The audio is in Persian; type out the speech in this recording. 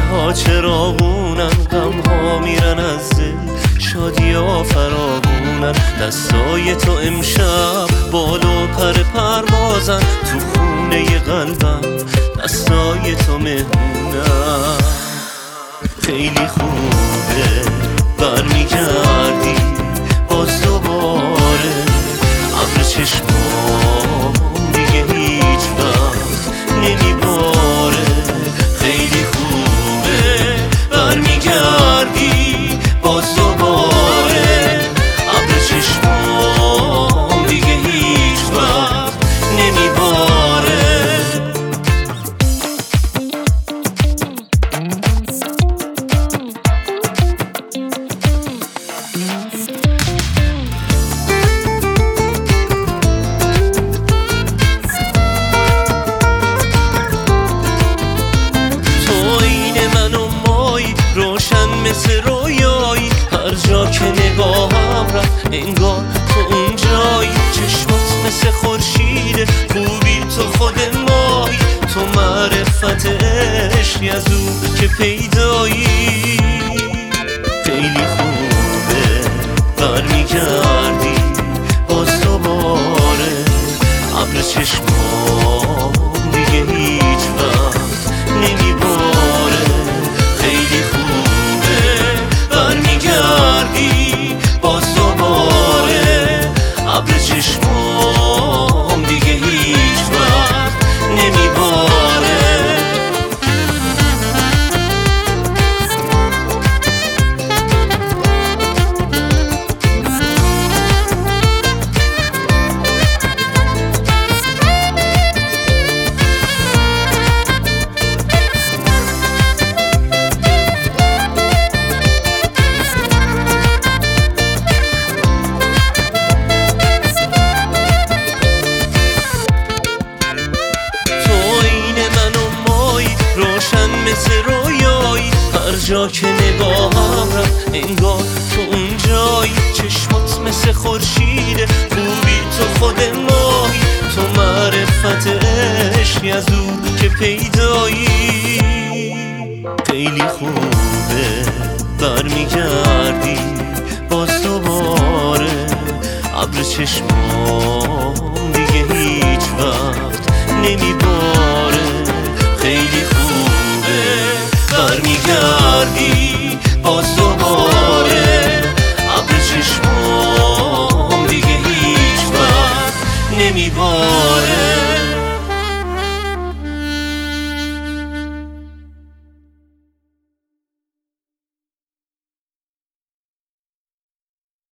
ها چراغونن، غم ها میرن از دل، شادی ها فراغونن. دستای تو امشب بال و پر پروازن، تو خونه قلبم دستای تو مهمونن. خیلی خوبه برمیگردی باز دوباره، ابر چشمام دیگه هیچ وقت نمیباره. خیلی خوبه برمیگردی باز دوباره، ابر چشمام دیگه هیچ وقت نمیباره. مثل رویایی، هر جا که نگاهم رفت انگار تو اونجایی. چشمات مثل خورشیده، خوبی تو خود مایی، تو معرفت عشقی از اون که پیدایی. خیلی خوبه برمیگردی باز دوباره، ابر چشمام دیگه هیچ وقت نمیباره. خیلی برمیگردی باز دوباره، ابر چشمام دیگه هیچ وقت نمیباره. مثل رویایی، هر جا که نگاهم رفت انگار تو اونجایی. چشمات مثل خورشیده، خوبی تو خود مایی، تو معرفت عشقی از اون که پیدایی. خیلی خوبه برمیگردی باز دوباره، ابر چشمام دیگه هیچ وقت نمیباره. خیلی خوبه برمیگردی